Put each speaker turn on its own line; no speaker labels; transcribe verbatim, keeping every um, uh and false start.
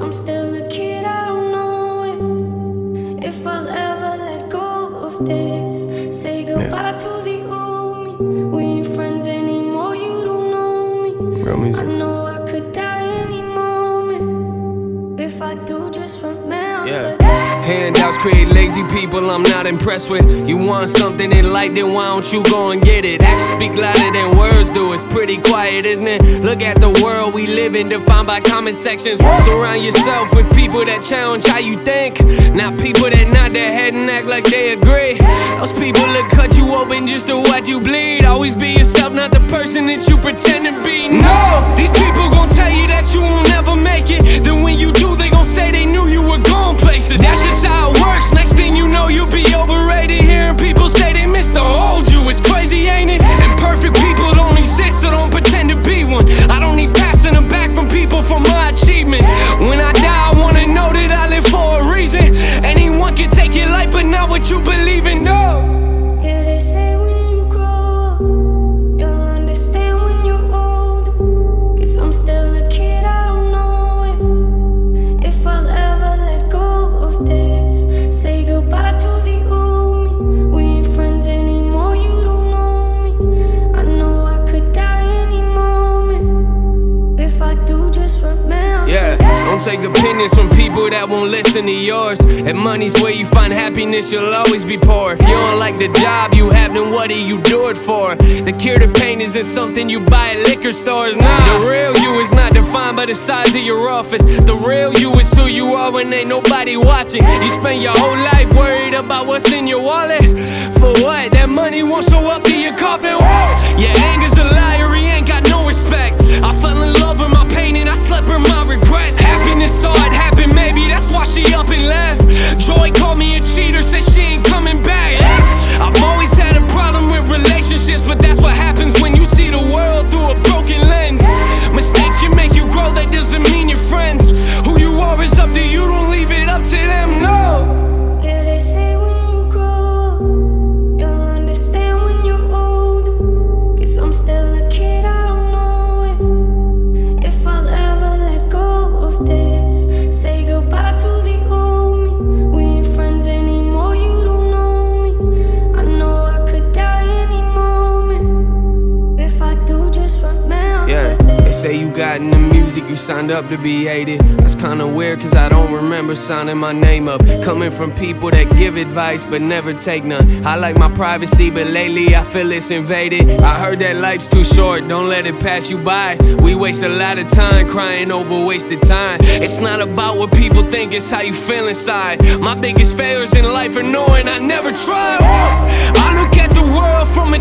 I'm still a kid, I don't know if, if I'll ever let go of this. Say goodbye yeah. to the old me. We ain't friends anymore, you don't know me.
Real music.
I know I could die any moment. If I do, just remember
yeah.
that.
Handouts create lazy people I'm not impressed with. You want something in light, then why don't you go and get it? Actions speak louder than words do, it's pretty quiet, isn't it? Look at the world we live in, defined by comment sections. Surround yourself with people that challenge how you think, not people that nod their head and act like they agree. Those people that cut you open just to watch you bleed. Always be yourself, not the person that you pretend to be. No, these people gon' tell you that you will never make it. Then when you do, they gon' say they knew you were going places. That's just how it works. Next thing you know, you'll be overrated. Hearing people say they miss the old you, it's crazy, ain't it? And perfect people don't exist, so don't pretend to be one. I don't need passing them back from people for my achievements. When I die, I wanna know that I live for a reason. Anyone can take your life, but not what you believe in, no.
Yeah, they say when you grow up, you'll understand when you're older. Cause I'm still a kid, I don't know if, if I'll ever let go of this. Say goodbye to the old me. We ain't friends anymore, you don't know me. I know I could die any moment. If I do, just remember.
Yeah, don't take opinions from people that won't listen to yours. If money's where you find happiness, you'll always be poor. If you don't like the job you have, then what do you do it for? The cure to pain isn't something you buy at liquor stores, nah. The real you is not defined by the size of your office. The real you is who you are when ain't nobody watching. You spend your whole life worried about what's in your wallet. For what? That money won't show up to your coffin. Whoa. Yeah, anger's a liar, he ain't got no respect. I fell in love with my pain and I slept with my regrets. Happiness saw it happen, maybe that's why she up and left. Joy called me a cheater, said she ain't coming back. I've always had a problem with relationships, but that's what happens when you see the world through a broken lens. Mistakes can make you grow, that doesn't mean you're friends. Who you are is up to you, don't leave it up to them, no.
Yeah, they say when you grow up, you'll understand when you're older. Cause I'm still a kid, I don't know if, if I'll ever let go of this. Say goodbye to the old me. We ain't friends anymore, you don't know me. I know I could die any moment. If I do, just remember
yeah,
this.
they say you got in the music, you signed up to be hated. That's kinda weird cause I don't remember signing my name up. Coming from people that give advice but never take none. I like my privacy but lately I feel it's invaded. I heard that life's too short, don't let it pass you by. We waste a lot of time crying over wasted time. It's not about what people think, it's how you feel inside. My biggest failures in life are knowing I never tried. I look at the world from